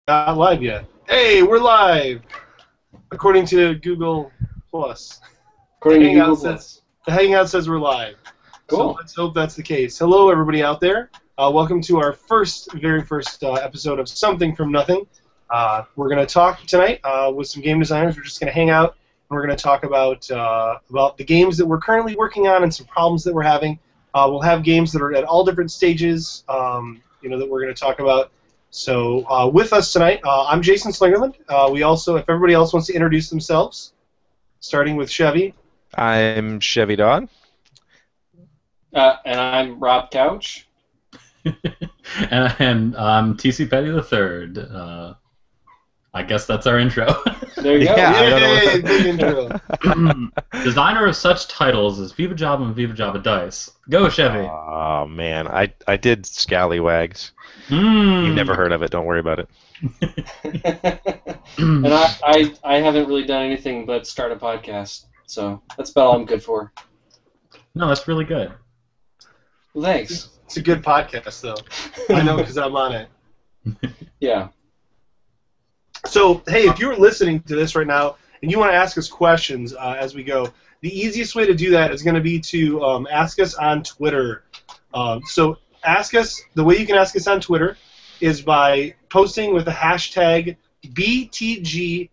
Not live yet. Hey, we're live! According to Google Plus. According to Google Plus. The Hangout says we're live. Cool. So let's hope that's the case. Hello, everybody out there. Welcome to our very first episode of Something from Nothing. We're going to talk tonight with some game designers. We're just going to hang out, and we're going to talk about the games that we're currently working on and some problems that we're having. We'll have games that are at all different stages, that we're going to talk about. So with us tonight, I'm Jason Slingerland. We also, if everybody else wants to introduce themselves, starting with Chevy. I'm Chevy Dog. And I'm Rob Couch. and I'm TC Petty III. I guess that's our intro. There you go. Yay, big intro. Designer of such titles as Viva Java and Viva Java Dice. Go, Chevy. Oh, man. I did Scallywags. Mm. You've never heard of it. Don't worry about it. And I haven't really done anything but start a podcast, so that's about all I'm good for. No, that's really good. Well, thanks. It's a good podcast, though. I know because I'm on it. Yeah. So, hey, if you're listening to this right now and you want to ask us questions as we go, the easiest way to do that is going to be to ask us on Twitter. So ask us, the way you can ask us on Twitter is by posting with the hashtag BTGSFN.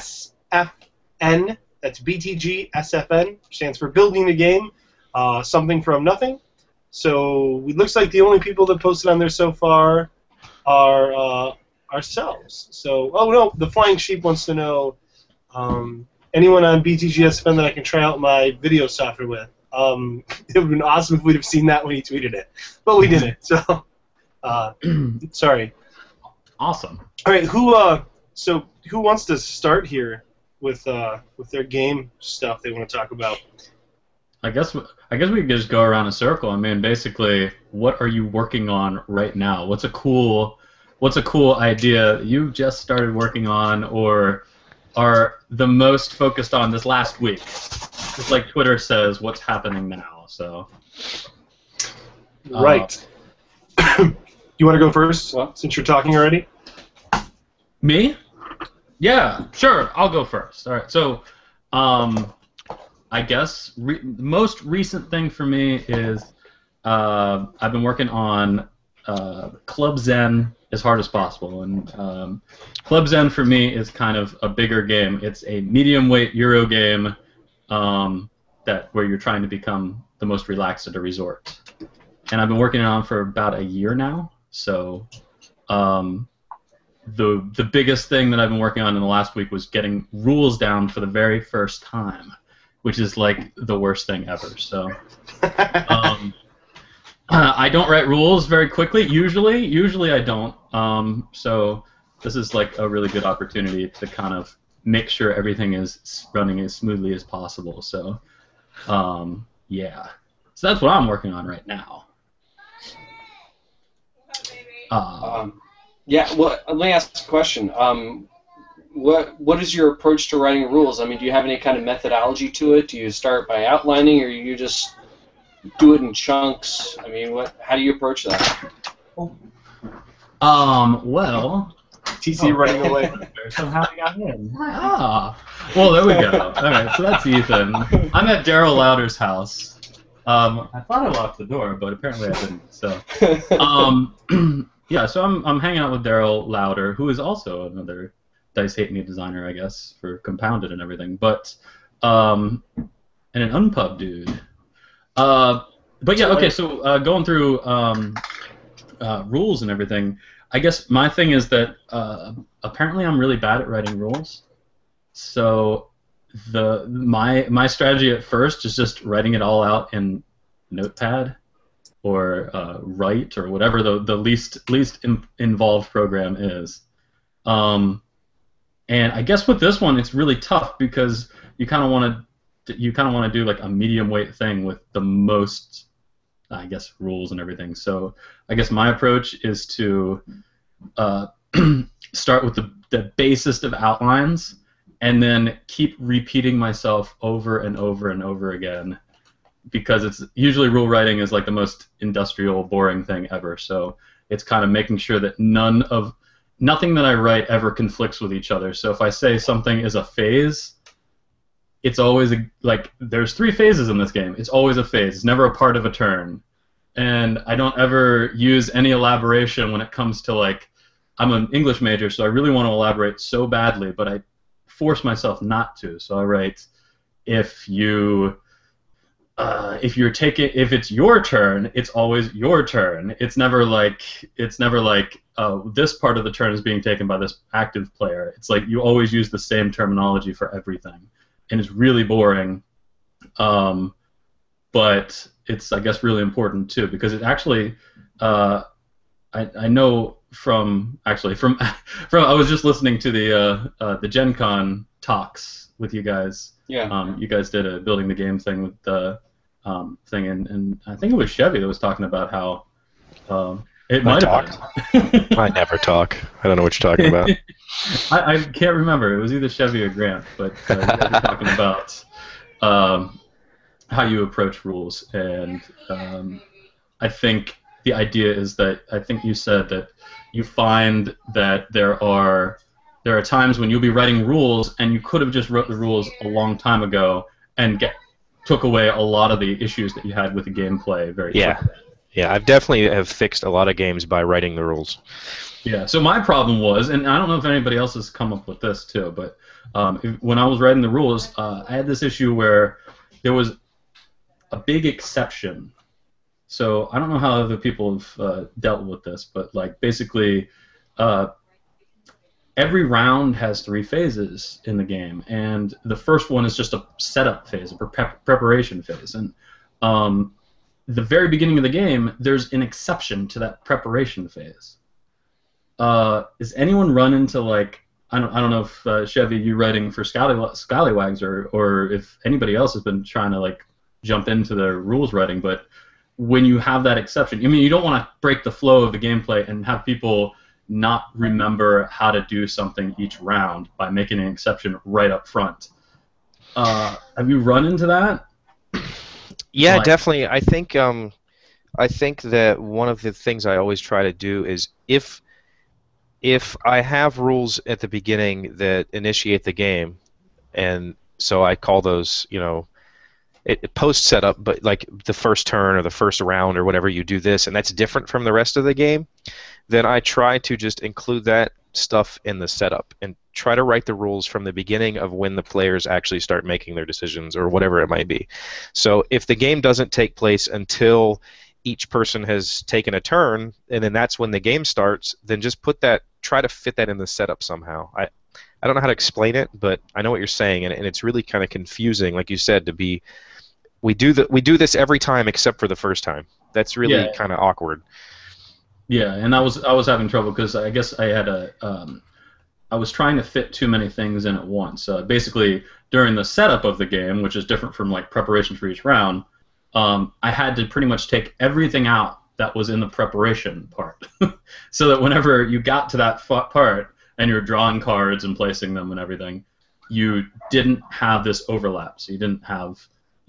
That's BTGSFN, stands for Building the Game, Something from Nothing. So it looks like the only people that posted on there so far are ourselves. So, oh no, the Flying Sheep wants to know anyone on BTGSFN that I can try out my video software with. It would have been awesome if we'd have seen that when he tweeted it, but we didn't. So, sorry. Awesome. All right, who wants to start here with their game stuff they want to talk about? I guess we could just go around in a circle. I mean, basically, what are you working on right now? What's a cool idea you just started working on or are the most focused on this last week? Just like Twitter says, what's happening now? So. Right. You want to go first, since you're talking already? Me? Yeah, sure. I'll go first. All right. So, I guess the most recent thing for me is I've been working on Club Zen as hard as possible, and Club Zen for me is kind of a bigger game. It's a medium weight Euro game where you're trying to become the most relaxed at a resort, and I've been working on for about a year now. So the biggest thing that I've been working on in the last week was getting rules down for the very first time, which is like the worst thing ever. So. I don't write rules very quickly. Usually I don't. So this is like a really good opportunity to kind of make sure everything is running as smoothly as possible. So, yeah. So that's what I'm working on right now. Yeah. Well, let me ask a question. What is your approach to writing rules? I mean, do you have any kind of methodology to it? Do you start by outlining, or you just do it in chunks? I mean, how do you approach that? Well, TC running away. Somehow I got in. Well, there we go. All right, so that's Ethan. I'm at Daryl Lauder's house. I thought I locked the door, but apparently I didn't. So, yeah. So I'm hanging out with Daryl Lauder, who is also another Dice Hate Me designer, I guess, for Compounded and everything, but and an Unpub dude. But yeah, okay, so going through rules and everything, I guess my thing is that apparently I'm really bad at writing rules. So my strategy at first is just writing it all out in Notepad or Write or whatever the least involved program is. And I guess with this one it's really tough because you kind of want to do like a medium weight thing with the most, I guess, rules and everything. So I guess my approach is to start with the basest of outlines and then keep repeating myself over and over and over again because it's usually rule writing is like the most industrial, boring thing ever. So it's kind of making sure that none of nothing that I write ever conflicts with each other. So if I say something is a phase, it's always like there's 3 phases in this game. It's always a phase. It's never a part of a turn. And I don't ever use any elaboration when it comes to, like, I'm an English major, so I really want to elaborate so badly, but I force myself not to. So I write, if it's your turn, it's always your turn. It's never like this part of the turn is being taken by this active player. It's like you always use the same terminology for everything, and it's really boring. But it's, I guess, really important too, because it actually, I know from I was just listening to the Gen Con talks with you guys. Yeah. You guys did a building the game thing with the thing, and I think it was Chevy that was talking about how it might have been. I never talk. I don't know what you're talking about. I can't remember. It was either Chevy or Grant, but you guys were talking about how you approach rules, and I think the idea is that I think you said that you find that there are times when you'll be writing rules and you could have just wrote the rules a long time ago and took away a lot of the issues that you had with the gameplay very quickly. Yeah, I've definitely have fixed a lot of games by writing the rules. Yeah, so my problem was, and I don't know if anybody else has come up with this too, but when I was writing the rules, I had this issue where there was a big exception. So I don't know how other people have dealt with this, but like basically every round has 3 phases in the game, and the first one is just a setup phase, a preparation phase, and the very beginning of the game, there's an exception to that preparation phase. Is anyone run into, like, I don't know if Chevy, you writing for Scallywags, or if anybody else has been trying to, like, jump into the rules writing, but when you have that exception, I mean, you don't want to break the flow of the gameplay and have people not remember how to do something each round by making an exception right up front. Have you run into that? Yeah, definitely. I think that one of the things I always try to do is if I have rules at the beginning that initiate the game, and so I call those, post setup, but like the first turn or the first round or whatever, you do this, and that's different from the rest of the game, then I try to just include that stuff in the setup and try to write the rules from the beginning of when the players actually start making their decisions or whatever it might be. So if the game doesn't take place until each person has taken a turn, and then that's when the game starts, then just try to fit that in the setup somehow. I don't know how to explain it, but I know what you're saying, and it's really kind of confusing, like you said, we do this every time except for the first time. That's really kind of awkward. Yeah, and I was having trouble because I guess I had I was trying to fit too many things in at once. Basically, during the setup of the game, which is different from like preparation for each round, I had to pretty much take everything out that was in the preparation part, so that whenever you got to that part and you're drawing cards and placing them and everything, you didn't have this overlap. So you didn't have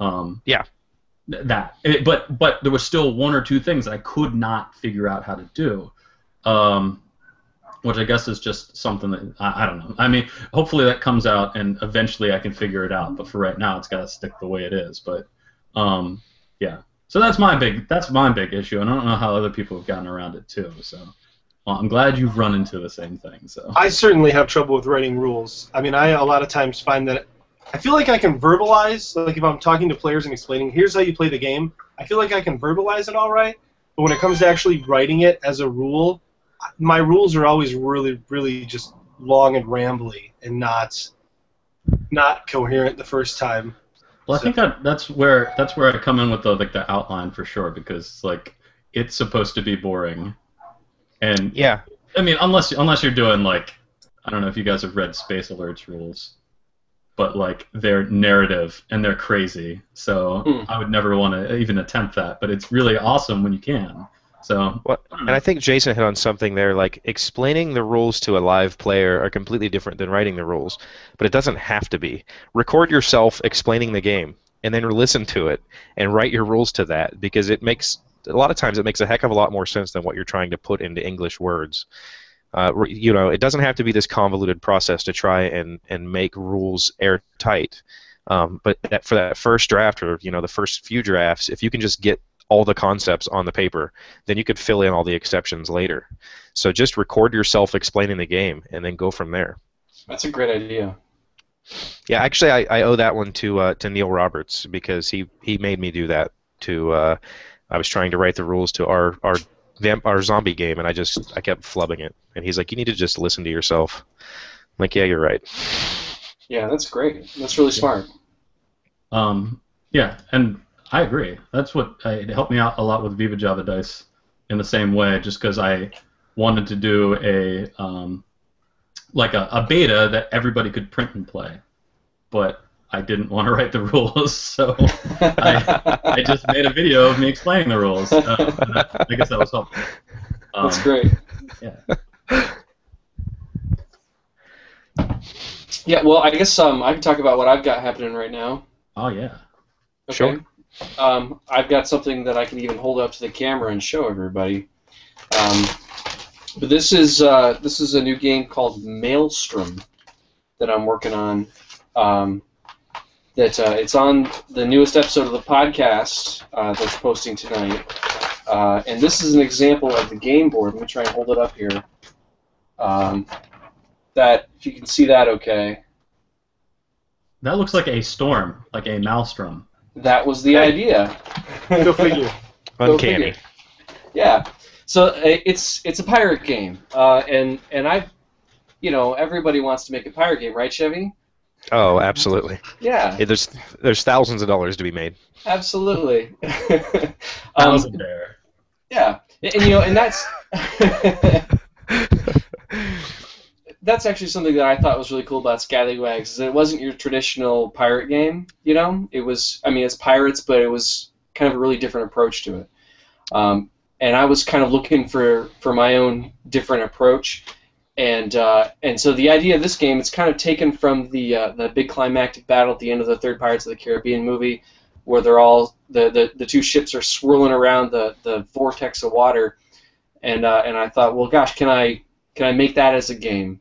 but there was still 1 or 2 things that I could not figure out how to do, which I guess is just something that I don't know. I mean, hopefully that comes out and eventually I can figure it out. But for right now, it's got to stick the way it is. But yeah, so that's my big issue, and I don't know how other people have gotten around it too. So I'm glad you've run into the same thing. So I certainly have trouble with writing rules. I mean, I a lot of times find that I feel like I can verbalize, like if I'm talking to players and explaining, here's how you play the game, I feel like I can verbalize it all right, but when it comes to actually writing it as a rule, my rules are always really, really just long and rambly and not coherent the first time. Well, I think that's where I come in with the outline for sure, because like it's supposed to be boring, and yeah, I mean unless you're doing, like, I don't know if you guys have read Space Alert's rules, but like they're narrative and they're crazy, so I would never want to even attempt that. But it's really awesome when you can. So, and I think Jason hit on something there. Like, explaining the rules to a live player are completely different than writing the rules, but it doesn't have to be. Record yourself explaining the game, and then listen to it and write your rules to that, because a lot of times it makes a heck of a lot more sense than what you're trying to put into English words. It doesn't have to be this convoluted process to try and make rules airtight. But for that first draft, or the first few drafts, if you can just get all the concepts on the paper, then you could fill in all the exceptions later. So just record yourself explaining the game, and then go from there. That's a great idea. Yeah, actually, I owe that one to Neil Roberts, because he made me do that. I was trying to write the rules to our zombie game, and I kept flubbing it. And he's like, "You need to just listen to yourself." I'm like, "Yeah, you're right." Yeah, that's great. That's really smart. Yeah, and I agree. That's what it helped me out a lot with Viva Java Dice in the same way, just because I wanted to do a beta that everybody could print and play, but I didn't want to write the rules, so I just made a video of me explaining the rules. I guess that was helpful. That's great. Yeah. Yeah, well, I guess I can talk about what I've got happening right now. Oh, yeah. Okay. Sure. I've got something that I can even hold up to the camera and show everybody. But this is a new game called Maelstrom that I'm working on. It's on the newest episode of the podcast that's posting tonight. And this is an example of the game board. Let me try and hold it up here. That, if you can see that okay. That looks like a storm, like a maelstrom. That was the idea. Go figure. Uncanny. Yeah. So it's a pirate game, and everybody wants to make a pirate game, right, Chevy? Oh, absolutely. Yeah. There's thousands of dollars to be made. Absolutely. Thousand there. Yeah, and that's that's actually something that I thought was really cool about Scallywags, is that it wasn't your traditional pirate game. It was, it's pirates, but it was kind of a really different approach to it. And I was kind of looking for my own different approach, and so the idea of this game, it's kind of taken from the big climactic battle at the end of the third Pirates of the Caribbean movie, where they're all the two ships are swirling around the vortex of water, and I thought, well, gosh, can I make that as a game?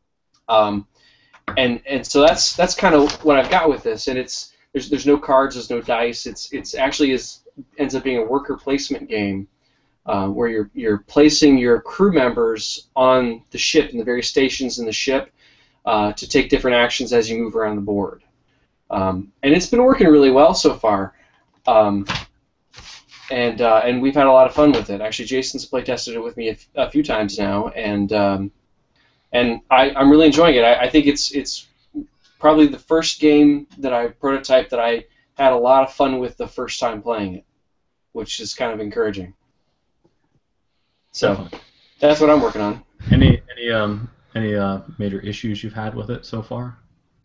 And so that's kind of what I've got with this, and there's no cards, there's no dice. It's actually ends up being a worker placement game, where you're placing your crew members on the ship in the various stations in the ship to take different actions as you move around the board. And it's been working really well so far. And we've had a lot of fun with it. Actually, Jason's play tested it with me a few times now, and I'm really enjoying it. I think it's probably the first game that I prototyped that I had a lot of fun with the first time playing it, which is kind of encouraging. So that's what I'm working on. Any major issues you've had with it so far?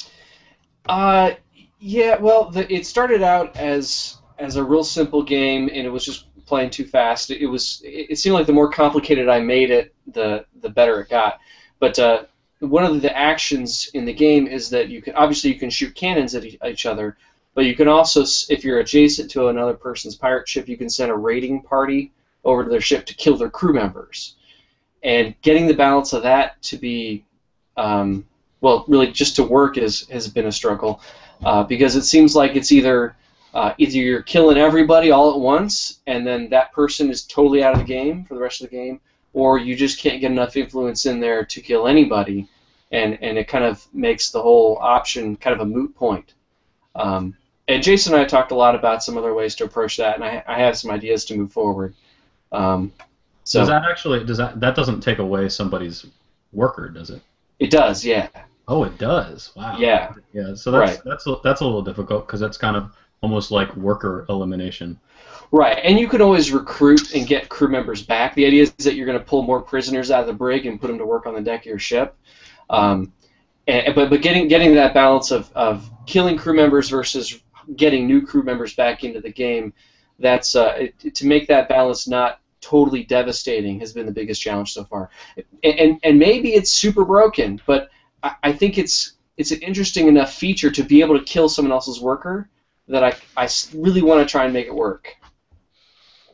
Yeah. Well, it started out as a real simple game, and it was just playing too fast. It seemed like the more complicated I made it, the better it got. But one of the actions in the game is that you can shoot cannons at each other, but you can also, if you're adjacent to another person's pirate ship, you can send a raiding party over to their ship to kill their crew members. And getting the balance of that to be, really just to work has been a struggle, because it seems like it's either you're killing everybody all at once, and then that person is totally out of the game for the rest of the game, or you just can't get enough influence in there to kill anybody, and it kind of makes the whole option kind of a moot point. And Jason and I talked a lot about some other ways to approach that, and I have some ideas to move forward. So that doesn't take away somebody's worker, does it? It does, yeah. Oh, it does. Wow. Yeah. Yeah. So that's a little difficult, because that's kind of almost like worker elimination. Right, and you can always recruit and get crew members back. The idea is that you're going to pull more prisoners out of the brig and put them to work on the deck of your ship. But getting that balance of killing crew members versus getting new crew members back into the game, that's to make that balance not totally devastating has been the biggest challenge so far. And maybe it's super broken, but I think it's an interesting enough feature to be able to kill someone else's worker that I really want to try and make it work.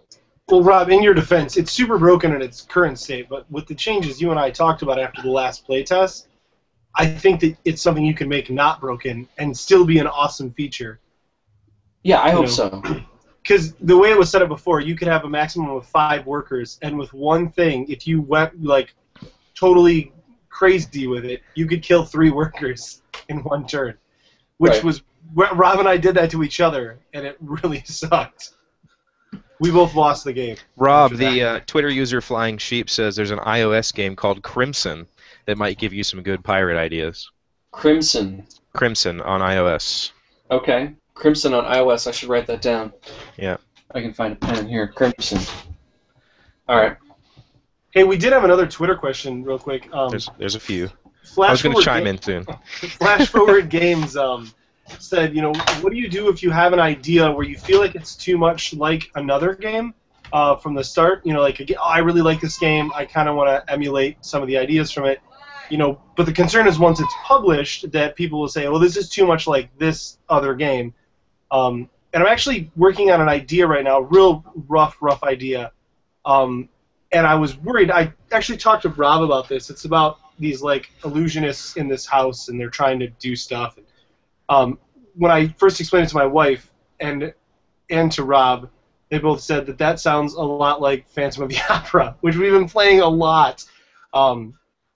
Well, Rob, in your defense, it's super broken in its current state, but with the changes you and I talked about after the last playtest, I think that it's something you can make not broken and still be an awesome feature. Yeah, I hope so. Because the way it was set up before, you could have a maximum of 5 workers, and with one thing, if you went like totally crazy with it, you could kill 3 workers in one turn, which was Rob and I did that to each other, and it really sucked. We both lost the game. Rob, the Twitter user Flying Sheep says there's an iOS game called Crimson that might give you some good pirate ideas. Crimson. Crimson on iOS. Okay. Crimson on iOS. I should write that down. Yeah. I can find a pen here. Crimson. All right. Hey, we did have another Twitter question real quick. There's a few. I was going to chime in soon. Flash Forward Games said, what do you do if you have an idea where you feel like it's too much like another game from the start? I really like this game. I kind of want to emulate some of the ideas from it. But the concern is once it's published that people will say, well, this is too much like this other game. And I'm actually working on an idea right now, real rough idea. And I was worried. I actually talked to Rob about this. It's about these illusionists in this house, and they're trying to do stuff. When I first explained it to my wife and to Rob, they both said that sounds a lot like Phantom of the Opera, which we've been playing a lot. And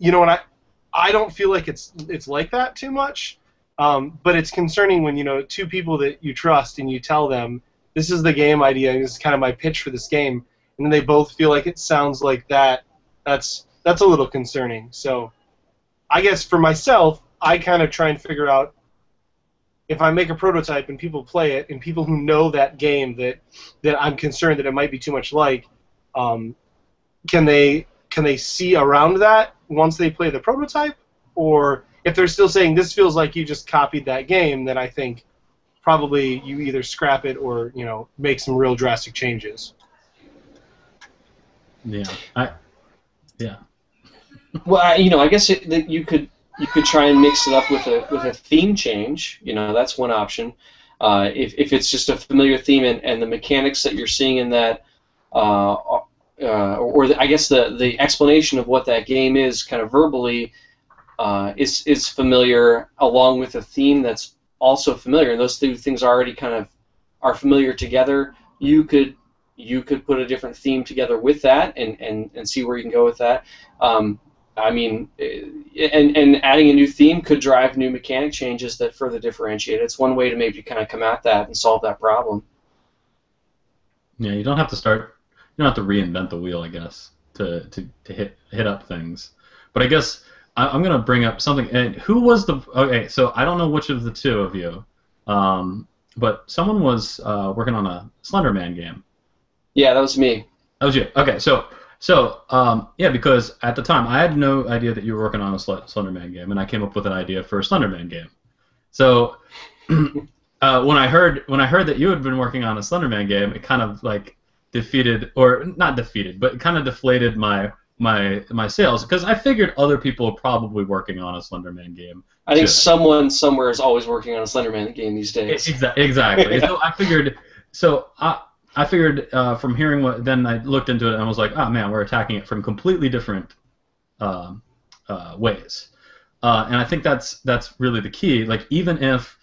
I don't feel like it's like that too much. But it's concerning when 2 people that you trust and you tell them this is the game idea and this is kind of my pitch for this game, and then they both feel like it sounds like that. That's a little concerning. So I guess for myself, I kind of try and figure out if I make a prototype and people play it, and people who know that game that I'm concerned that it might be too much like, can they see around that once they play the prototype? Or if they're still saying this feels like you just copied that game, then I think probably you either scrap it or make some real drastic changes. Yeah. Well, I guess you could try and mix it up with a theme change. That's one option. If it's just a familiar theme and the mechanics that you're seeing in that, I guess the explanation of what that game is, kind of verbally, is familiar, along with a theme that's also familiar, and those 2 things already kind of are familiar together. You could put a different theme together with that and see where you can go with that. And adding a new theme could drive new mechanic changes that further differentiate. It's one way to maybe kind of come at that and solve that problem. Yeah, you don't have to reinvent the wheel, I guess, to hit up things. But I guess I'm going to bring up something. And who was okay, so I don't know which of the 2 of you, but someone was working on a Slender Man game. Yeah, that was me. That was you. Okay, so yeah, because at the time I had no idea that you were working on a Slender Man game, and I came up with an idea for a Slender Man game. So when I heard that you had been working on a Slender Man game, it kind of defeated, or not defeated, but it kind of deflated my sales, because I figured other people are probably working on a Slender Man game. I think someone somewhere is always working on a Slender Man game these days. Exactly. So I figured from hearing what, then I looked into it and I was like, oh man, we're attacking it from completely different ways, and I think that's really the key. Even if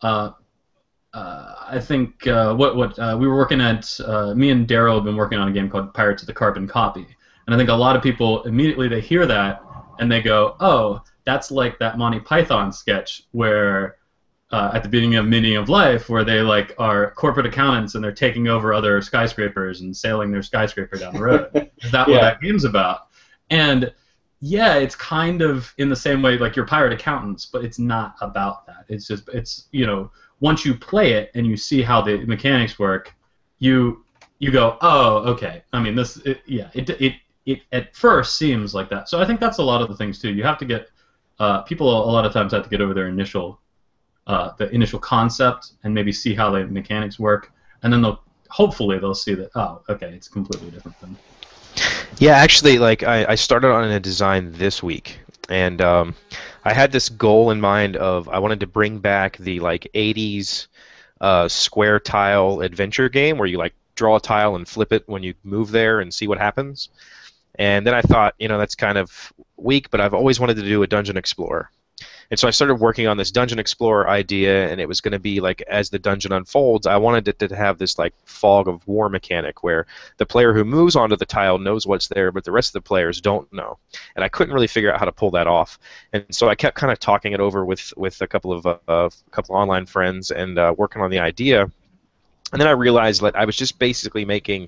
I think what we were working at, me and Daryl have been working on a game called Pirates of the Carbon Copy, and I think a lot of people immediately they hear that and they go, oh, that's like that Monty Python sketch where at the beginning of Meaning of Life, where they are corporate accountants and they're taking over other skyscrapers and sailing their skyscraper down the road. Is that what that game's about? And yeah, it's kind of in the same way you're pirate accountants, but it's not about that. It's just once you play it and you see how the mechanics work, you go, oh, okay. I mean, it at first seems like that. So I think that's a lot of the things too. You have to get people a lot of times have to get over their initial concept and maybe see how the mechanics work, and then hopefully they'll see that, oh, okay, it's completely different than. Yeah, actually, I started on a design this week, and I had this goal in mind of I wanted to bring back the 80s square tile adventure game where you draw a tile and flip it when you move there and see what happens. And then I thought, that's kind of weak, but I've always wanted to do a Dungeon Explorer. And so I started working on this Dungeon Explorer idea, and it was going to be like, as the dungeon unfolds, I wanted it to have this like fog of war mechanic where the player who moves onto the tile knows what's there, but the rest of the players don't know. And I couldn't really figure out how to pull that off. And so I kept kind of talking it over with a couple of online friends and working on the idea. And then I realized that I was just basically making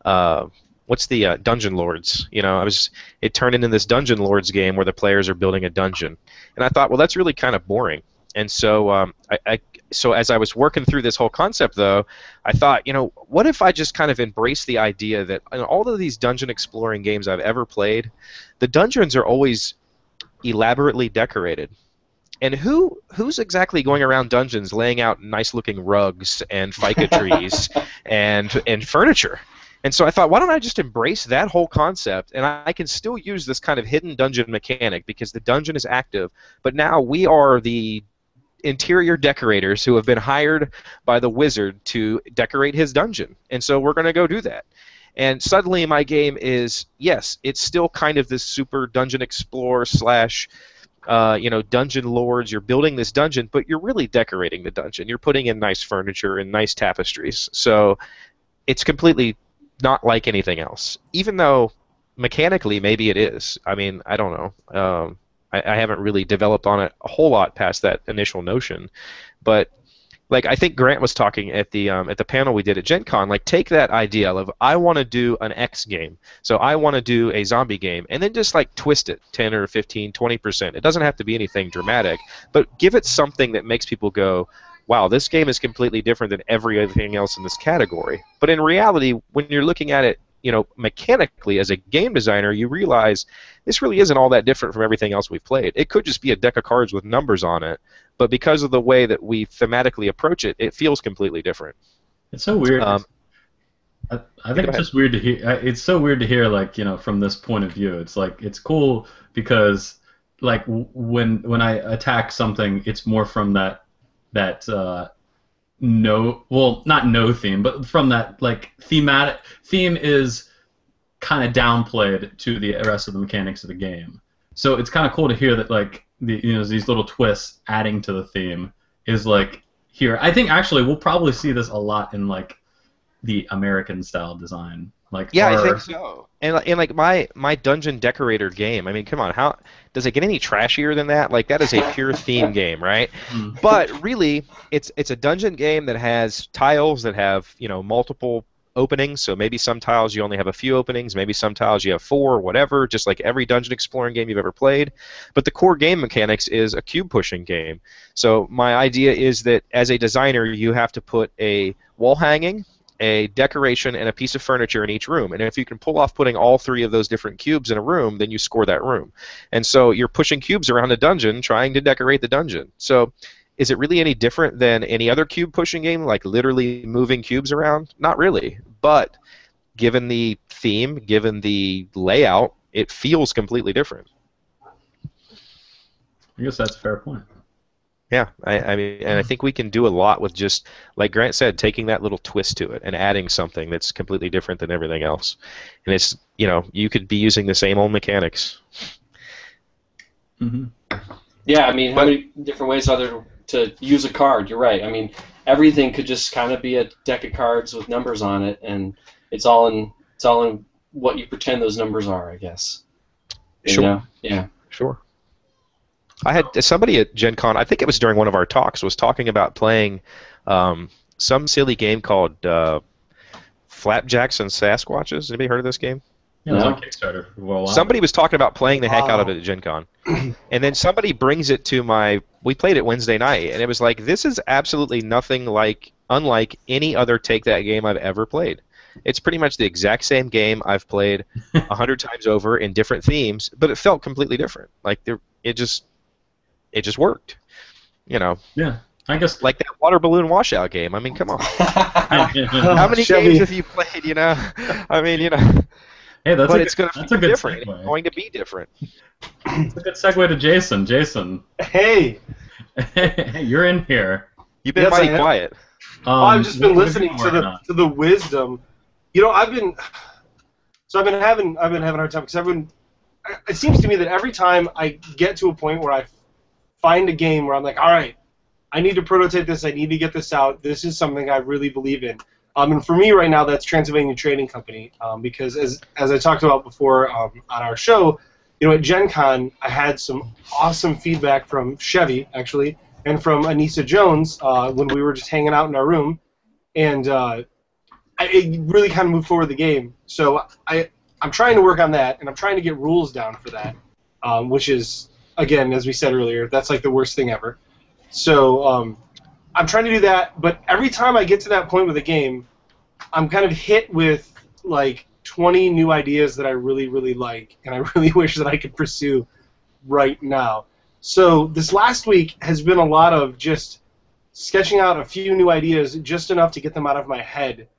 what's the Dungeon Lords? It turned into this Dungeon Lords game where the players are building a dungeon, and I thought, well, that's really kind of boring. And so, so as I was working through this whole concept, though, I thought, what if I just kind of embrace the idea that in all of these dungeon exploring games I've ever played, the dungeons are always elaborately decorated. And who's exactly going around dungeons laying out nice-looking rugs and ficus trees and furniture? And so I thought, why don't I just embrace that whole concept, and I can still use this kind of hidden dungeon mechanic because the dungeon is active, but now we are the interior decorators who have been hired by the wizard to decorate his dungeon. And so we're going to go do that. And suddenly my game is, yes, it's still kind of this super dungeon explorer / Dungeon Lords. You're building this dungeon, but you're really decorating the dungeon. You're putting in nice furniture and nice tapestries. So it's completely not like anything else, even though mechanically maybe it is. I mean, I don't know. I haven't really developed on it a whole lot past that initial notion, but like I think Grant was talking at the panel we did at Gen Con, like take that idea of I want to do an X game, so I want to do a zombie game, and then just like twist it 10 or 15, 20%. It doesn't have to be anything dramatic, but give it something that makes people go, wow, this game is completely different than everything else in this category. But in reality, when you're looking at it, mechanically as a game designer, you realize this really isn't all that different from everything else we've played. It could just be a deck of cards with numbers on it, but because of the way that we thematically approach it, it feels completely different. It's so weird. I think it's just weird to hear. It's so weird to hear, like, from this point of view. It's like it's cool because, like, when I attack something, it's more from that not no theme, but from that like thematic theme is kind of downplayed to the rest of the mechanics of the game. So it's kind of cool to hear that like these little twists adding to the theme is like here. I think actually we'll probably see this a lot in like the American style design. Like I think so. And like my dungeon decorator game, I mean, come on, how does it get any trashier than that? Like that is a pure theme game, right? But really, it's a dungeon game that has tiles that have multiple openings. So maybe some tiles you only have a few openings, maybe some tiles you have 4 or whatever, just like every dungeon exploring game you've ever played. But the core game mechanics is a cube pushing game. So my idea is that as a designer, you have to put a wall hanging, a decoration, and a piece of furniture in each room. And if you can pull off putting all 3 of those different cubes in a room, then you score that room. And so you're pushing cubes around a dungeon trying to decorate the dungeon. So is it really any different than any other cube pushing game, like literally moving cubes around? Not really. But given the theme, given the layout, it feels completely different. I guess that's a fair point. Yeah, I mean, and I think we can do a lot with just, like Grant said, taking that little twist to it and adding something that's completely different than everything else. And it's, you could be using the same old mechanics. Mm-hmm. Yeah, I mean, how many different ways are there to use a card? You're right. I mean, everything could just kind of be a deck of cards with numbers on it, and it's all in what you pretend those numbers are, I guess. Sure. Yeah. Sure. I had somebody at Gen Con, I think it was during one of our talks, was talking about playing some silly game called Flapjacks and Sasquatches. Anybody heard of this game? Yeah, it was on Kickstarter for a while. Somebody was talking about playing the heck out of it at Gen Con. And then somebody brings it to we played it Wednesday night, and it was like, this is absolutely nothing unlike any other Take That game I've ever played. It's pretty much the exact same game I've played 100 times over in different themes, but it felt completely different. Like it just worked, Yeah, I guess like that water balloon washout game. I mean, come on. How many games have you played? I mean, Hey, it's going to be different. Segue. It's going to be different. It's a good segue to Jason. Jason. Hey. Hey, you're in here. You've been mighty quiet. I've just been listening to the wisdom I've been having a hard time because it seems to me that every time I get to a point where I find a game where I'm like, all right, I need to prototype this, I need to get this out, this is something I really believe in. And for me right now, that's Transylvania Trading Company, because as I talked about before on our show, at Gen Con, I had some awesome feedback from Chevy, actually, and from Anissa Jones when we were just hanging out in our room, and it really kind of moved forward the game. So I'm trying to work on that, and I'm trying to get rules down for that, which is, again, as we said earlier, that's like the worst thing ever. So I'm trying to do that, but every time I get to that point with a game, I'm kind of hit with like 20 new ideas that I really, really like, and I really wish that I could pursue right now. So this last week has been a lot of just sketching out a few new ideas, just enough to get them out of my head.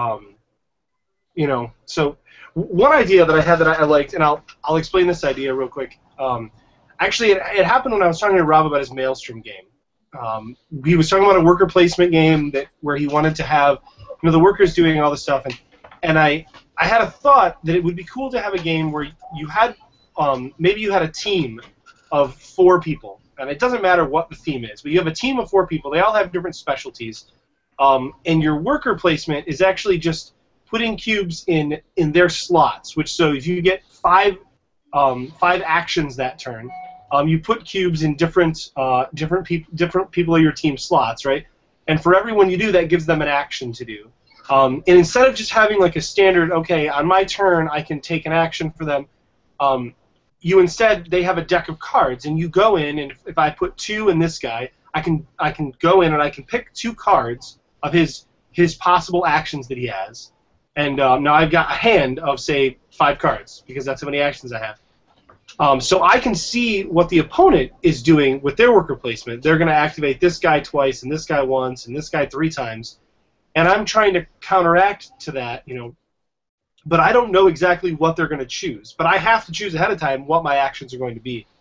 So one idea that I had that I liked, and I'll explain this idea real quick. Actually, it happened when I was talking to Rob about his Maelstrom game. He was talking about a worker placement game where he wanted to have the workers doing all this stuff, and I had a thought that it would be cool to have a game where you had maybe you had a team of 4 people, and it doesn't matter what the theme is, but you have a team of 4 people. They all have different specialties, and your worker placement is actually just putting cubes in their slots. So if you get 5 actions that turn, you put cubes in different people of your team slots, right? And for everyone you do, that gives them an action to do. And instead of just having like a standard, okay, on my turn I can take an action for them, they have a deck of cards, and you go in, and if I put 2 in this guy, I can go in and I can pick 2 cards of his possible actions that he has, and now I've got a hand of, say, 5 cards, because that's how many actions I have. So I can see what the opponent is doing with their worker placement. They're going to activate this guy twice, and this guy once, and this guy 3 times, and I'm trying to counteract to that, but I don't know exactly what they're going to choose. But I have to choose ahead of time what my actions are going to be.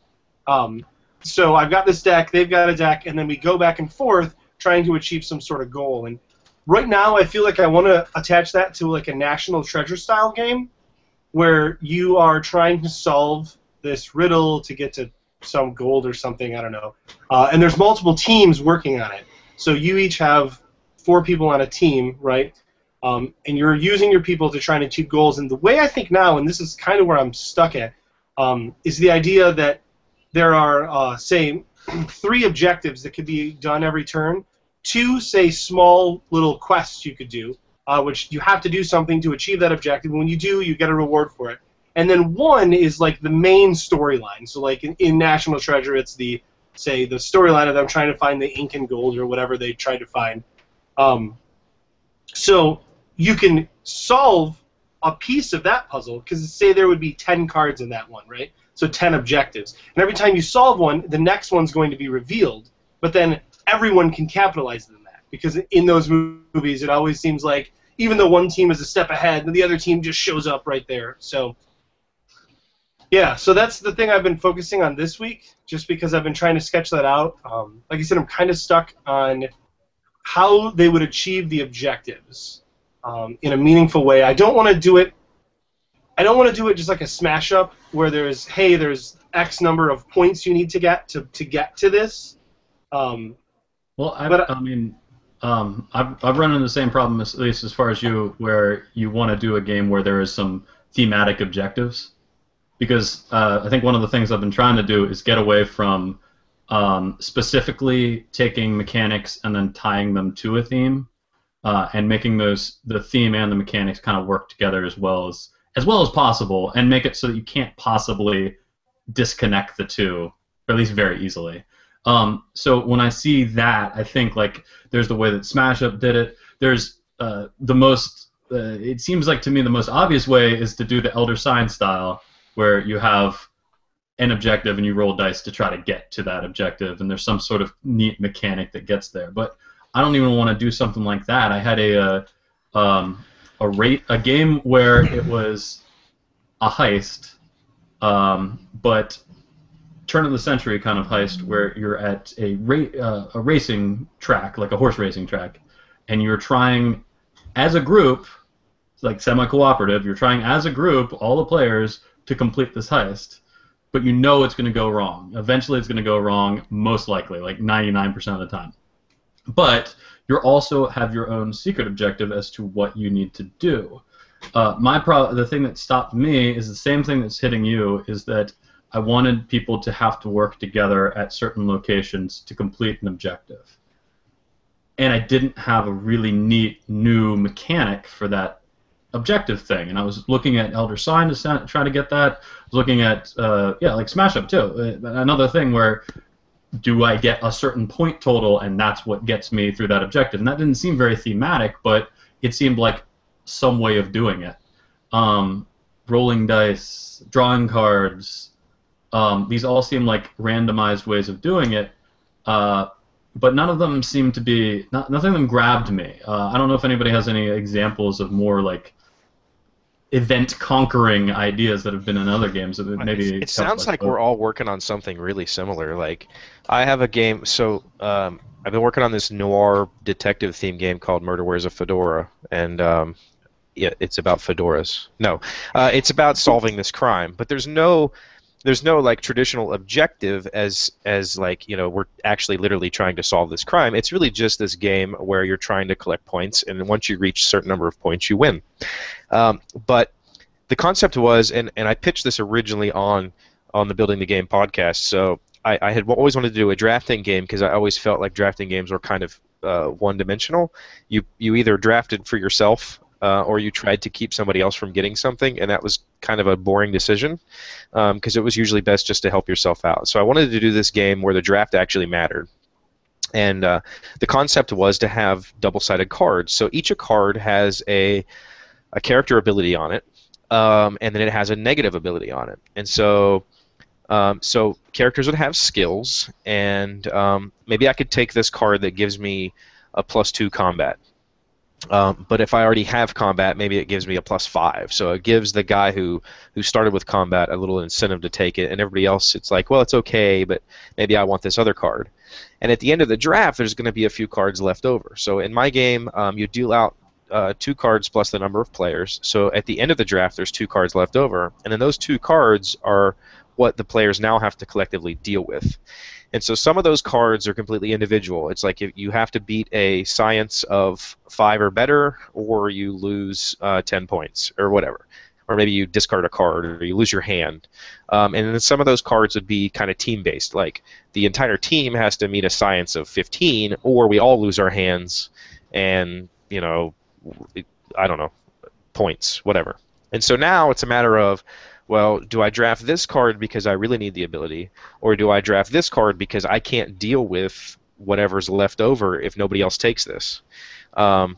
So I've got this deck, they've got a deck, and then we go back and forth trying to achieve some sort of goal. And right now I feel like I want to attach that to like a National Treasure style game where you are trying to solve this riddle to get to some gold or something, I don't know. And there's multiple teams working on it. So you each have 4 people on a team, right? And you're using your people to try and achieve goals. And the way I think now, and this is kind of where I'm stuck at, is the idea that there are, say, 3 objectives that could be done every turn. 2, say, small little quests you could do, which you have to do something to achieve that objective. And when you do, you get a reward for it. And then 1 is like the main storyline. So like in National Treasure, it's the storyline of them trying to find the Incan gold or whatever they tried to find. So you can solve a piece of that puzzle, because say there would be 10 cards in that one, right? So 10 objectives. And every time you solve one, the next one's going to be revealed. But then everyone can capitalize on that, because in those movies it always seems like even though one team is a step ahead, the other team just shows up right there. So yeah, so that's the thing I've been focusing on this week, just because I've been trying to sketch that out. Like I said, I'm kind of stuck on how they would achieve the objectives in a meaningful way. I don't want to do it just like a smash up where there's X number of points you need to get to this. Well, I've run into the same problem, at least as far as you, where you want to do a game where there is some thematic objectives, because I think one of the things I've been trying to do is get away from specifically taking mechanics and then tying them to a theme, and making the theme and the mechanics kind of work together as well as possible, and make it so that you can't possibly disconnect the two, or at least very easily. So when I see that, I think like there's the way that Smash Up did it. There's it seems like to me the most obvious way is to do the Elder Sign style, where you have an objective and you roll dice to try to get to that objective, and there's some sort of neat mechanic that gets there. But I don't even want to do something like that. I had a game where it was a heist, but turn of the century kind of heist, where you're at a racing track, like a horse racing track, and you're trying as a group like semi-cooperative. You're trying as a group, all the players, to complete this heist, but you know it's going to go wrong. Eventually, it's going to go wrong, most likely, like 99% of the time. But you also have your own secret objective as to what you need to do. The thing that stopped me is the same thing that's hitting you, is that I wanted people to have to work together at certain locations to complete an objective. And I didn't have a really neat new mechanic for that objective thing. And I was looking at Elder Sign to try to get that. I was looking at, like Smash Up too. Another thing where do I get a certain point total and that's what gets me through that objective. And that didn't seem very thematic, but it seemed like some way of doing it. Rolling dice, drawing cards, these all seem like randomized ways of doing it. But none of them seem to be, nothing of them grabbed me. I don't know if anybody has any examples of more like event-conquering ideas that have been in other games that maybe. It sounds like we're all working on something really similar. Like, I have a game, so I've been working on this noir detective theme game called Murder Wears a Fedora, and yeah, it's about fedoras. No, it's about solving this crime, but there's no like traditional objective as like, you know, we're actually literally trying to solve this crime. It's really just this game where you're trying to collect points, and once you reach a certain number of points, you win. But the concept was, and I pitched this originally on the Building the Game podcast. So I had always wanted to do a drafting game because I always felt like drafting games were kind of one-dimensional. You either drafted for yourself. Or you tried to keep somebody else from getting something, and that was kind of a boring decision because it was usually best just to help yourself out. So I wanted to do this game where the draft actually mattered. And the concept was to have double-sided cards. So each card has a character ability on it, and then it has a negative ability on it. And so characters would have skills, and maybe I could take this card that gives me a +2 combat. But if I already have combat, maybe it gives me a +5. So it gives the guy who started with combat a little incentive to take it, and everybody else, it's like, well, it's okay, but maybe I want this other card. And at the end of the draft, there's going to be a few cards left over. So in my game, you deal out 2 cards plus the number of players. So at the end of the draft, there's 2 cards left over, and then those 2 cards are what the players now have to collectively deal with. And so some of those cards are completely individual. It's like if you have to beat a science of 5 or better, or you lose 10 points, or whatever. Or maybe you discard a card, or you lose your hand. And then some of those cards would be kind of team-based. Like the entire team has to meet a science of 15, or we all lose our hands, and, you know, I don't know, points, whatever. And so now it's a matter of, well, do I draft this card because I really need the ability, or do I draft this card because I can't deal with whatever's left over if nobody else takes this? And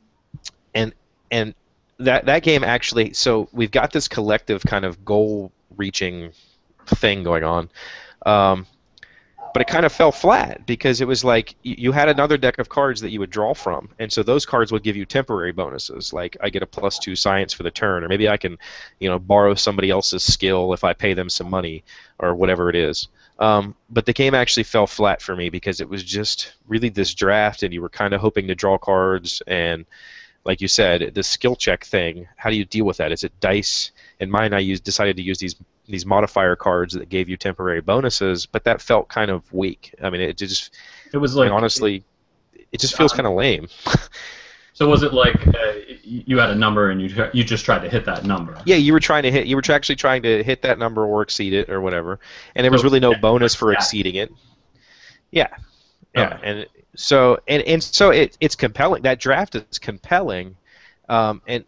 that game actually, so we've got this collective kind of goal-reaching thing going on, but it kind of fell flat because it was like you had another deck of cards that you would draw from, and so those cards would give you temporary bonuses, like I get a +2 science for the turn, or maybe I can, you know, borrow somebody else's skill if I pay them some money, or whatever it is. But the game actually fell flat for me because it was just really this draft, and you were kind of hoping to draw cards, and like you said, the skill check thing, how do you deal with that? Is it dice? In mine, I decided to use these modifier cards that gave you temporary bonuses, but that felt kind of weak. I mean, it was like, honestly, it just feels kind of lame. So was it like you had a number and you just tried to hit that number? Yeah, you were actually trying to hit that number or exceed it or whatever, and there was really no bonus for exceeding it. Yeah, yeah, okay. And so it's compelling. That draft is compelling, and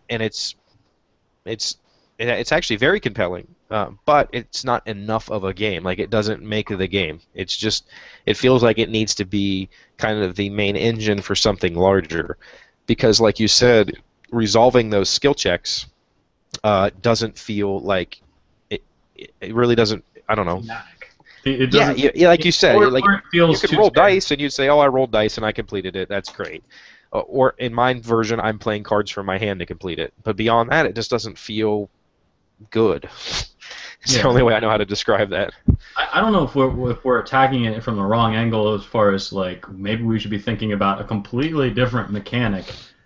it's actually very compelling, but it's not enough of a game. Like, it doesn't make the game. It's just, it feels like it needs to be kind of the main engine for something larger, because, like you said, resolving those skill checks doesn't feel like it really doesn't. I don't know. Yeah, like you said, like you could roll dice and you'd say, "Oh, I rolled dice and I completed it. That's great." Or in my version, I'm playing cards from my hand to complete it. But beyond that, it just doesn't feel good. It's the only way I know how to describe that. I don't know if we're attacking it from the wrong angle as far as, like, maybe we should be thinking about a completely different mechanic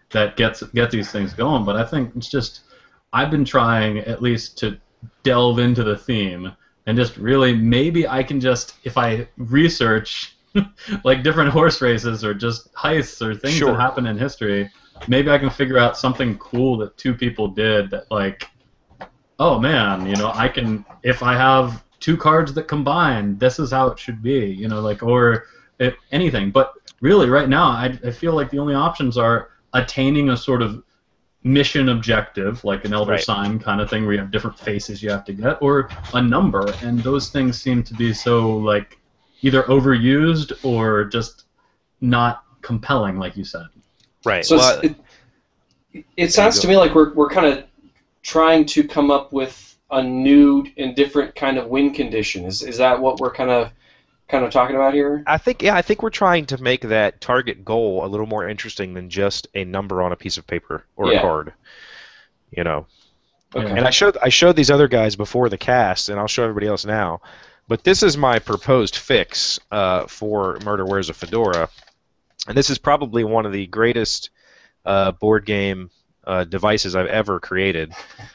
that get these things going. But I think it's just I've been trying at least to delve into the theme and just really maybe I can just if I research like different horse races or just heists or things that happen in history, maybe I can figure out something cool that two people did that like, oh man, you know, I can if I have two cards that combine, this is how it should be, you know, like or anything. But really, right now, I feel like the only options are attaining a sort of mission objective, like an Elder Sign kind of thing, where you have different faces you have to get, or a number, and those things seem to be so like either overused or just not compelling, like you said. Right. So well, it sounds to me like we're kind of trying to come up with a new and different kind of win condition. Is that what we're kind of talking about here? I think we're trying to make that target goal a little more interesting than just a number on a piece of paper or a card. You know. Okay. And I showed these other guys before the cast, and I'll show everybody else now. But this is my proposed fix for Murder Wears a Fedora, and this is probably one of the greatest board game devices I've ever created.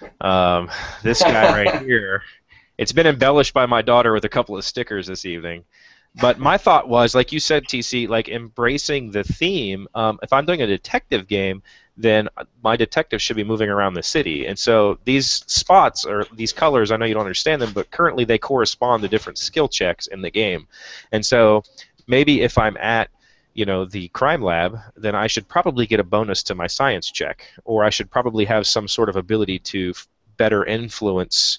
This guy right here. It's been embellished by my daughter with a couple of stickers this evening. But my thought was, like you said, TC, like embracing the theme. If I'm doing a detective game, then my detective should be moving around the city. And so these spots, or these colors, I know you don't understand them, but currently they correspond to different skill checks in the game. And so maybe if I'm at the crime lab, then I should probably get a bonus to my science check, or I should probably have some sort of ability to better influence,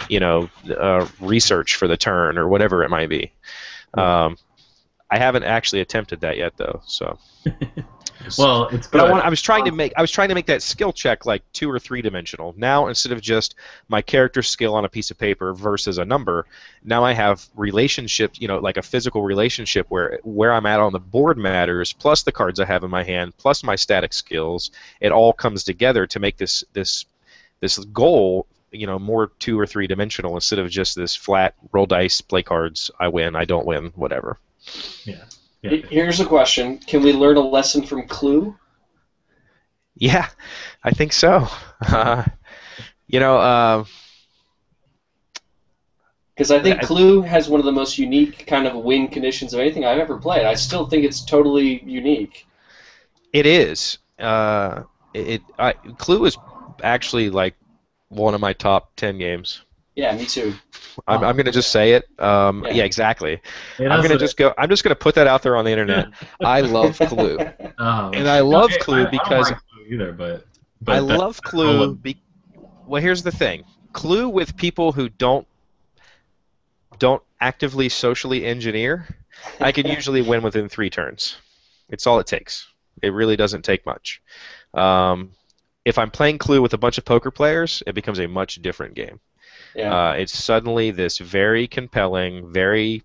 research for the turn or whatever it might be. I haven't actually attempted that yet, though. So, well, it's but good. I was trying to make that skill check like 2 or 3 dimensional. Now, instead of just my character skill on a piece of paper versus a number, now I have relationships, like a physical relationship where I'm at on the board matters, plus the cards I have in my hand, plus my static skills. It all comes together to make this goal, more 2 or 3 dimensional instead of just this flat roll dice, play cards, I win, I don't win, whatever. Yeah. Here's a question: can we learn a lesson from Clue? Yeah, I think so. Because I think Clue has one of the most unique kind of win conditions of anything I've ever played. I still think it's totally unique. It is. Clue is actually like one of my top 10 games. Yeah, me too. I'm going to just say it. Yeah, exactly. I'm just going to put that out there on the internet. I love Clue, and I love Clue because I don't like Clue either, but I love Clue. Well, here's the thing: Clue with people who don't actively socially engineer, I can usually win within 3 turns. It's all it takes. It really doesn't take much. If I'm playing Clue with a bunch of poker players, it becomes a much different game. Yeah. It's suddenly this very compelling, very,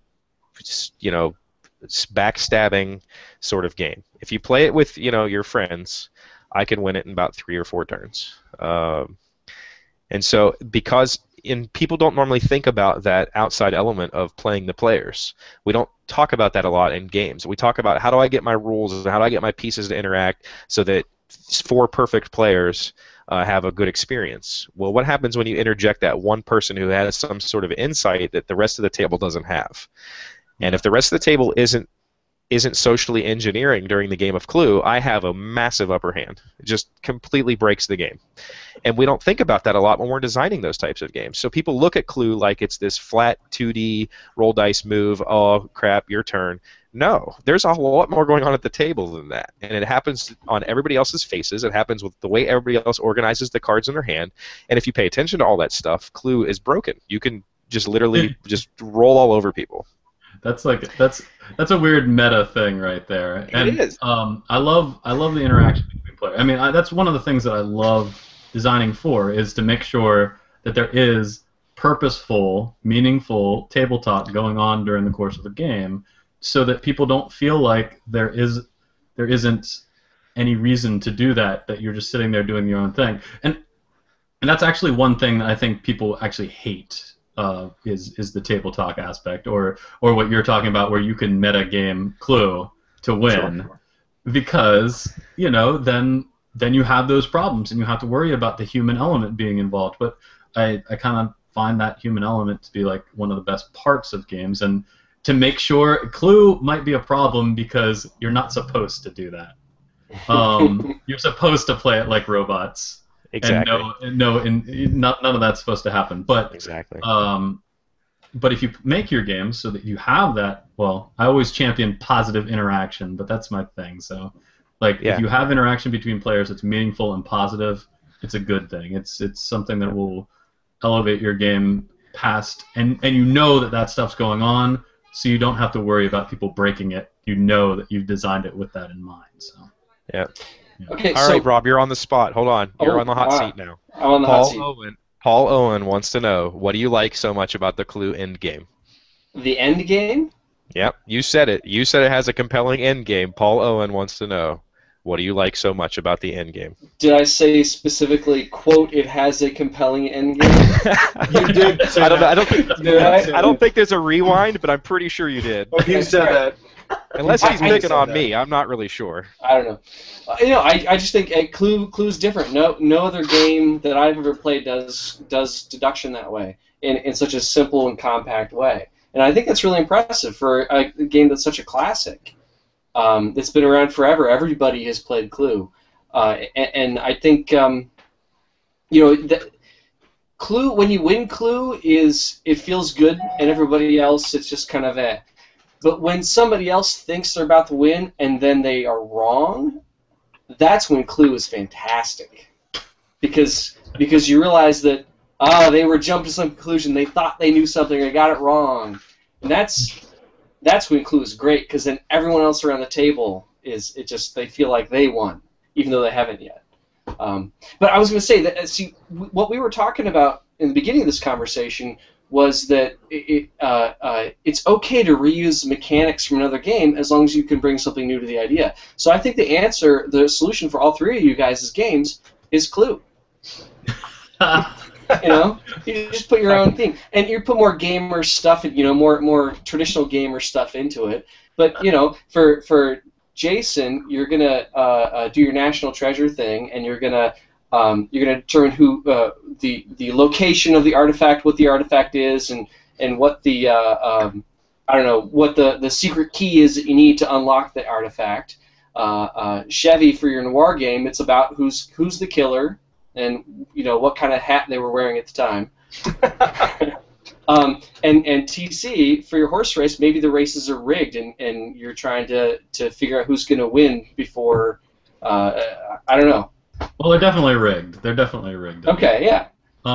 backstabbing sort of game. If you play it with, your friends, I can win it in about 3 or 4 turns. And so, because people don't normally think about that outside element of playing the players. We don't talk about that a lot in games. We talk about how do I get my rules and how do I get my pieces to interact so that 4 perfect players have a good experience. Well, what happens when you interject that one person who has some sort of insight that the rest of the table doesn't have? And if the rest of the table isn't socially engineering during the game of Clue, I have a massive upper hand. It just completely breaks the game. And we don't think about that a lot when we're designing those types of games. So people look at Clue like it's this flat 2D roll dice move, oh crap, your turn. No, there's a lot more going on at the table than that. And it happens on everybody else's faces. It happens with the way everybody else organizes the cards in their hand. And if you pay attention to all that stuff, Clue is broken. You can just literally just roll all over people. That's a weird meta thing right there. And, it is. I love the interaction between players. I mean, that's one of the things that I love designing for is to make sure that there is purposeful, meaningful tabletop going on during the course of the game, so that people don't feel like there isn't any reason to do that. That you're just sitting there doing your own thing. And that's actually one thing that I think people actually hate. Is the table talk aspect, or what you're talking about, where you can meta game Clue to win, Sure. because then then you have those problems, and you have to worry about the human element being involved. But I kind of find that human element to be like one of the best parts of games, and to make sure Clue might be a problem because you're not supposed to do that. You're supposed to play it like robots. Exactly. And none of that's supposed to happen. But exactly. But if you make your games so that you have that, well, I always champion positive interaction, but that's my thing. So, like, if you have interaction between players that's meaningful and positive, it's a good thing. It's something that will elevate your game past, and you know that stuff's going on, so you don't have to worry about people breaking it. You know that you've designed it with that in mind. So. Yeah. Okay. All right, Rob, you're on the spot. Hold on. You're on the hot seat now. I'm on the hot seat. Paul Owen wants to know, what do you like so much about the Clue end game? The end game? Yep, you said it. You said it has a compelling end game. Paul Owen wants to know, what do you like so much about the end game? Did I say specifically, quote, it has a compelling end game? You did say I don't think there's a rewind, but I'm pretty sure you did. You said that. Unless he's picking on me, I'm not really sure. I don't know. I just think Clue's different. No other game that I've ever played does deduction that way in such a simple and compact way. And I think that's really impressive for a game that's such a classic. That's been around forever. Everybody has played Clue, and I think Clue. When you win Clue, it feels good, and everybody else, it's just kind of a. But when somebody else thinks they're about to win and then they are wrong, that's when Clue is fantastic, because you realize that they were jumping to some conclusion, they thought they knew something, they got it wrong, and that's when Clue is great, because then everyone else around the table they feel like they won, even though they haven't yet. But I was going to say that what we were talking about in the beginning of this conversation was that it's okay to reuse mechanics from another game as long as you can bring something new to the idea. So I think the solution for all three of you guys' games is Clue. You just put your own thing, and you put more gamer stuff, more traditional gamer stuff into it. But for Jason, you're gonna do your National Treasure thing, and you're gonna determine who the location of the artifact, what the artifact is, and what the what the secret key is that you need to unlock the artifact. Chevy, for your noir game, it's about who's the killer, and what kind of hat they were wearing at the time. And TC, for your horse race, maybe the races are rigged, and you're trying to figure out who's going to win before. I don't know. Well, they're definitely rigged. Okay, yeah.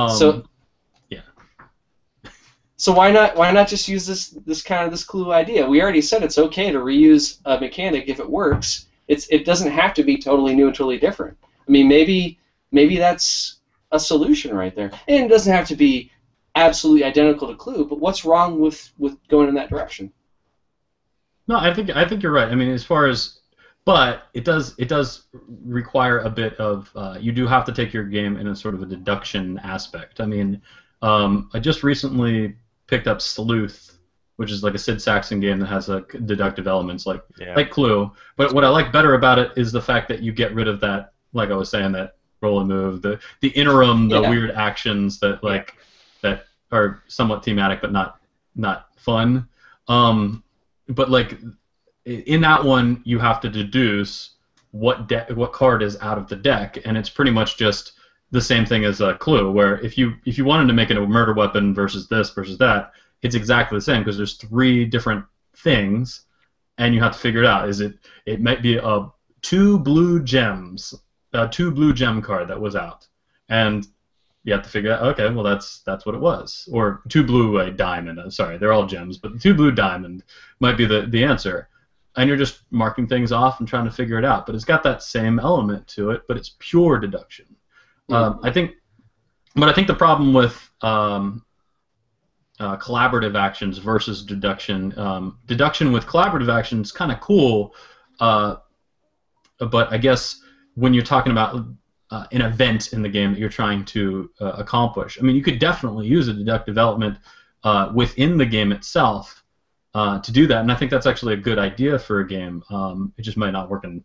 So why not just use this Clue idea? We already said it's okay to reuse a mechanic if it works. It doesn't have to be totally new and totally different. I mean, maybe that's a solution right there. And it doesn't have to be absolutely identical to Clue, but what's wrong with going in that direction? No, I think you're right. I mean, but it does require a bit of you do have to take your game in a sort of a deduction aspect. I mean, I just recently picked up Sleuth, which is like a Sid Sackson game that has deductive elements like Clue. But what I like better about it is the fact that you get rid of that, like I was saying, that roll and move, the interim, the weird actions that that are somewhat thematic but not fun. But like in that one, you have to deduce what card is out of the deck, and it's pretty much just the same thing as a Clue, where if you wanted to make it a murder weapon versus this versus that, it's exactly the same because there's 3 different things, and you have to figure it out. It might be a 2 blue gem card that was out, and you have to figure out, okay, well that's what it was, or 2 blue a diamond. Sorry, they're all gems, but 2 blue diamond might be the answer, and you're just marking things off and trying to figure it out. But it's got that same element to it, but it's pure deduction. I think the problem with collaborative actions versus deduction, deduction with collaborative action is kind of cool, but I guess when you're talking about an event in the game that you're trying to accomplish, I mean, you could definitely use a deductive element within the game itself to do that, and I think that's actually a good idea for a game. It just might not work in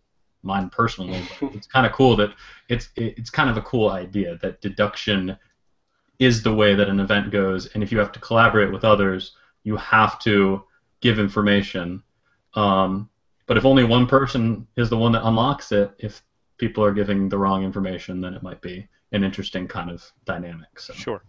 mine personally, but it's kind of cool that it's kind of a cool idea that deduction is the way that an event goes, and if you have to collaborate with others, you have to give information. But if only one person is the one that unlocks it, if people are giving the wrong information, then it might be an interesting kind of dynamic. So. Sure.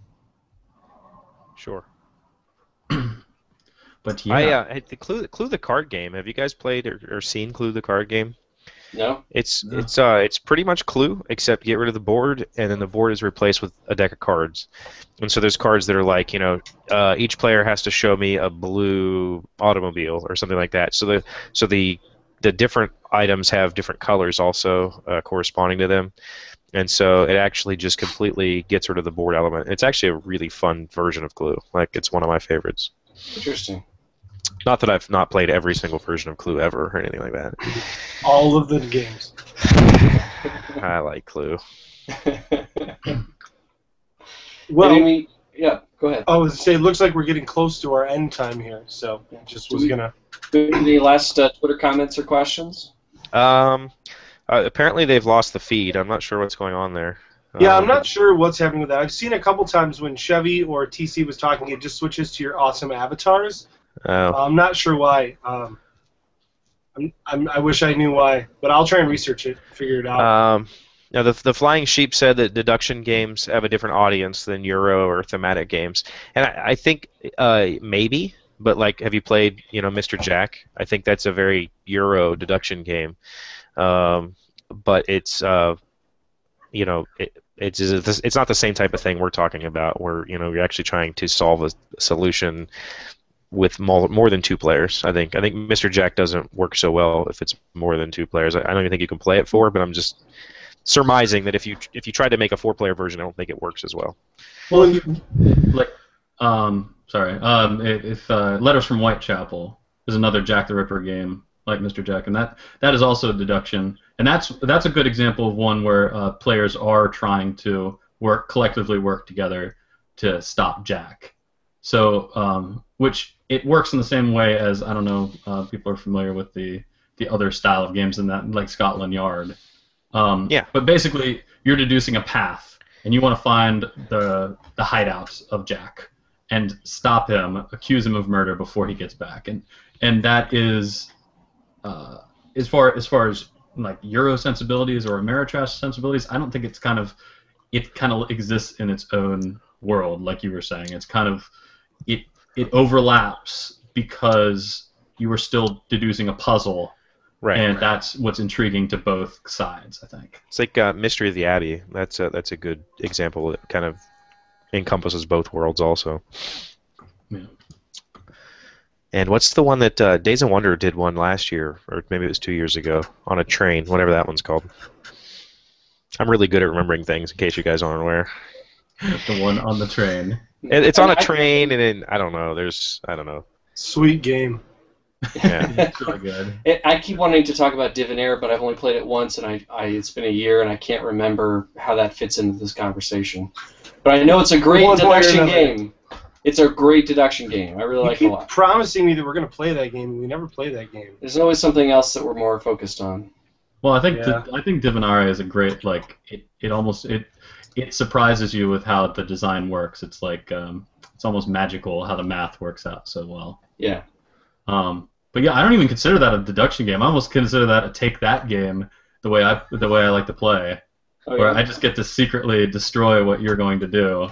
But yeah, the Clue the card game. Have you guys played or seen Clue the card game? No. It's pretty much Clue, except get rid of the board, and then the board is replaced with a deck of cards. And so there's cards that are like, each player has to show me a blue automobile or something like that. So the different items have different colors also corresponding to them. And so it actually just completely gets rid of the board element. It's actually a really fun version of Clue. Like, it's one of my favorites. Interesting. Not that I've not played every single version of Clue ever or anything like that. All of the games. I like Clue. Well, yeah, go ahead. I was to say, it looks like we're getting close to our end time here, so just was gonna. Any last Twitter comments or questions? Apparently they've lost the feed. I'm not sure what's going on there. Yeah, I'm not sure what's happening with that. I've seen a couple times when Chevy or TC was talking, it just switches to your awesome avatars. I'm not sure why. I wish I knew why, but I'll try and research it, figure it out. Now, the Flying Sheep said that deduction games have a different audience than Euro or thematic games, and I think maybe, but like, have you played Mr. Jack? I think that's a very Euro deduction game, but it's it's not the same type of thing we're talking about, where you're actually trying to solve a solution with more than two players. I think Mr. Jack doesn't work so well if it's more than two players. I don't even think you can play it four, but I'm just surmising that if you tried to make a 4-player version, I don't think it works as well. Well, if Letters from Whitechapel is another Jack the Ripper game like Mr. Jack, and that is also deduction, and that's a good example of one where players are trying to collectively work together to stop Jack. So, which it works in the same way as, I don't know, people are familiar with the other style of games in that, like Scotland Yard. Yeah. But basically, you're deducing a path, and you want to find the hideout of Jack and stop him, accuse him of murder before he gets back, and that is as far as like Euro sensibilities or Ameritrash sensibilities. I don't think it kind of exists in its own world, like you were saying. It's kind of it overlaps because you were still deducing a puzzle. Right. And that's what's intriguing to both sides, I think. It's like Mystery of the Abbey. That's a good example that kind of encompasses both worlds also. Yeah. And what's the one that Days of Wonder did one last year, or maybe it was 2 years ago, on a train, whatever that one's called. I'm really good at remembering things, in case you guys aren't aware. The one on the train. It's on a train, and then, I don't know. Sweet game. Yeah. It's really good. I keep wanting to talk about Divonair, but I've only played it once, and it's been a year, and I can't remember how that fits into this conversation. But I know it's a great deduction game. It's a great deduction game. I really like it a lot. You keep promising me that we're going to play that game, and we never play that game. There's always something else that we're more focused on. Well, I think Divinare is a great, like, it surprises you with how the design works. It's like it's almost magical how the math works out so well. Yeah. But yeah, I don't even consider that a deduction game. I almost consider that a take that game, the way I like to play, where I just get to secretly destroy what you're going to do.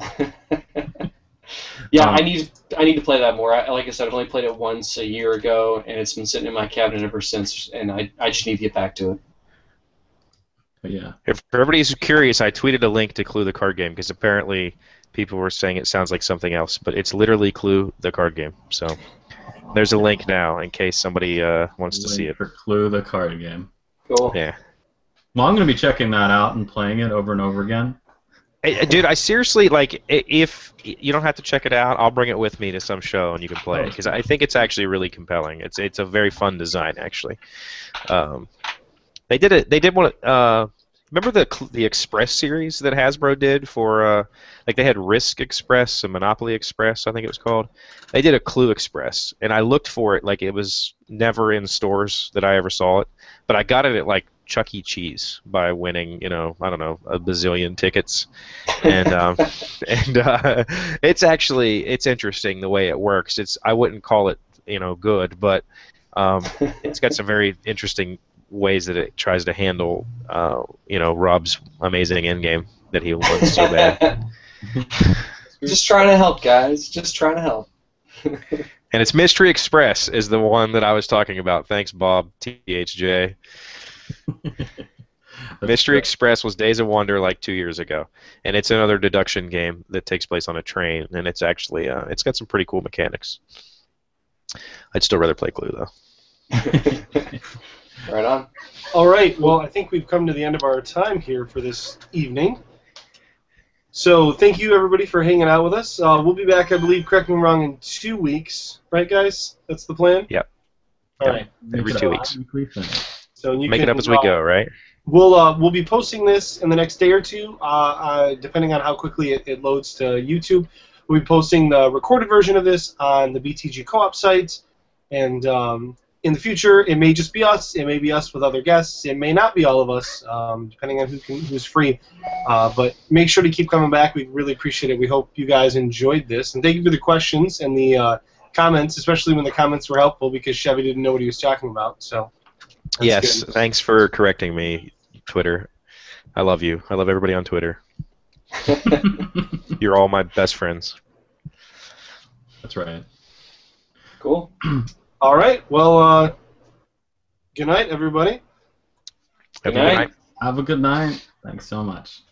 Yeah, I need to play that more. Like I said, I've only played it once a year ago, and it's been sitting in my cabinet ever since. And I just need to get back to it. But yeah. If everybody's curious, I tweeted a link to Clue the card game because apparently people were saying it sounds like something else, but it's literally Clue the card game. So there's a link now in case somebody wants to see it. For Clue the card game. Cool. Yeah. Well, I'm going to be checking that out and playing it over and over again. Hey, dude, I seriously, like, if you don't have to check it out, I'll bring it with me to some show and you can play it because I think it's actually really compelling. It's a very fun design, actually. They did one. Remember the Express series that Hasbro did for like they had Risk Express and Monopoly Express, I think it was called. They did a Clue Express, and I looked for it like it was never in stores that I ever saw it, but I got it at like Chuck E. Cheese by winning, I don't know, a bazillion tickets, and it's interesting the way it works. I wouldn't call it good, but it's got some very interesting ways that it tries to handle Rob's amazing endgame that he wants so bad. Just trying to help, guys. Just trying to help. And it's Mystery Express is the one that I was talking about. Thanks, Bob, THJ. Mystery Express was Days of Wonder like 2 years ago, and it's another deduction game that takes place on a train, and it's actually it's got some pretty cool mechanics. I'd still rather play Clue though. Right on. All right. Well, I think we've come to the end of our time here for this evening. So thank you, everybody, for hanging out with us. We'll be back, I believe, correct me if I'm wrong, in 2 weeks. Right, guys? That's the plan? Yep. All right. Every 2 weeks. So you Make it up as we go, right? We'll be posting this in the next day or two, depending on how quickly it loads to YouTube. We'll be posting the recorded version of this on the BTG Co-op site, and in the future, it may just be us. It may be us with other guests. It may not be all of us, depending on who's free. But make sure to keep coming back. We really appreciate it. We hope you guys enjoyed this, and thank you for the questions and the comments, especially when the comments were helpful because Chevy didn't know what he was talking about. So. Yes, good. Thanks for correcting me, Twitter. I love you. I love everybody on Twitter. You're all my best friends. That's right. Cool. All right. Well, good night, everybody. Good night. Have a good night. Thanks so much.